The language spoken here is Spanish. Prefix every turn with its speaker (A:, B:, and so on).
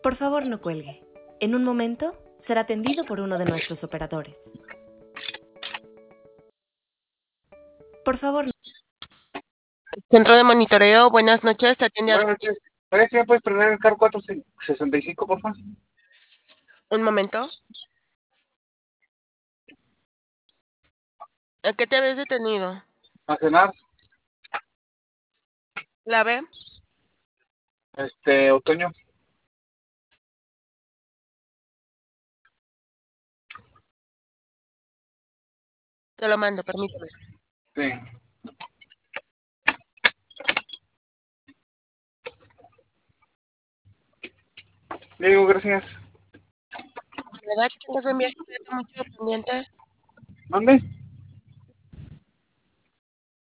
A: Por favor, no cuelgue. En un momento será atendido por uno de nuestros operadores. Por favor,
B: Centro de monitoreo, buenas noches, te atiende
C: Buenas noches. Oye, ¿sí me puedes prender el CAR 465, por favor?
B: un momento. ¿A qué te habías detenido?
C: A cenar,
B: ¿La ve?
C: otoño.
B: Te lo mando, permíteme.
C: Sí. Diego, gracias.
B: ¿Verdad que tengas buen viaje? Cuídate mucho, pendiente.
C: ¿Dónde?